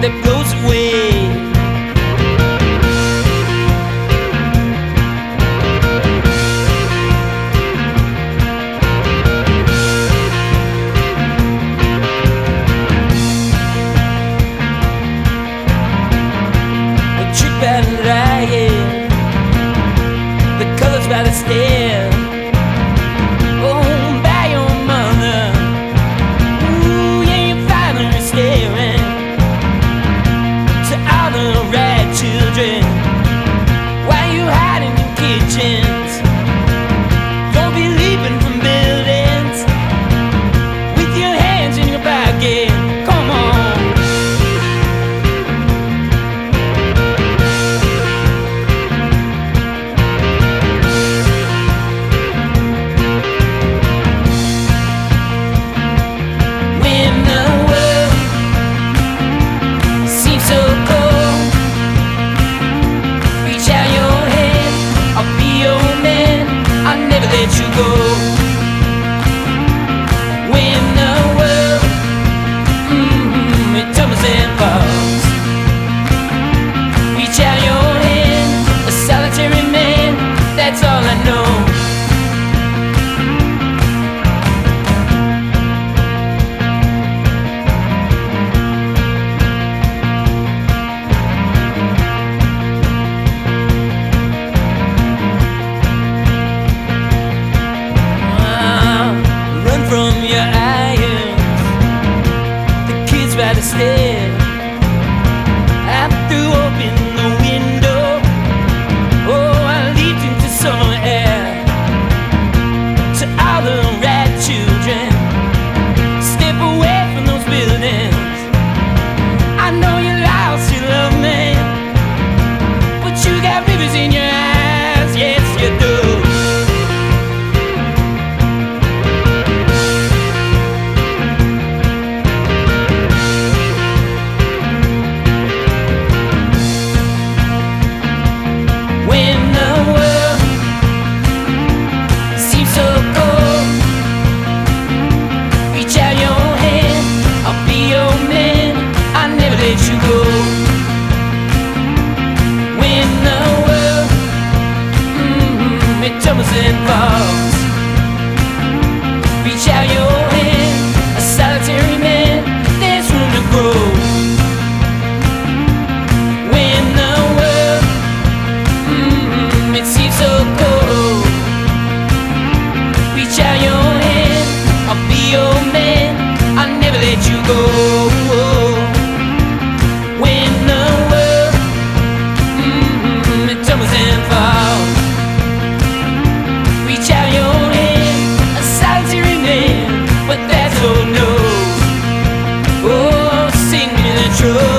that blows away. By the light, the colors by the stare. Oh, by your mother. Ooh, yeah, your father is staring to all the rat children. Why you hiding in kitchens? Don't be leaping from buildings with your hands in your pocket. Come on. Let you go when the world it tumbles and falls. Reach out your hand, a solitary man. That's all I know. From your eyes, the kids by the stair. I threw open the window. Oh, I leaped into summer air. To all the rat children, step away from those buildings. I know you lost your love, man, but you got rivers in your eyes. Yes, you do. Let you go when the world it tumbles and falls. Reach out your hand, a solitary man. There's room to grow. When the world it seems so cold. Reach out your hand, I'll be your man. I'll never let you go. And falls. Reach out your hand, a solitary man, but that's oh no. Oh, sing me the truth.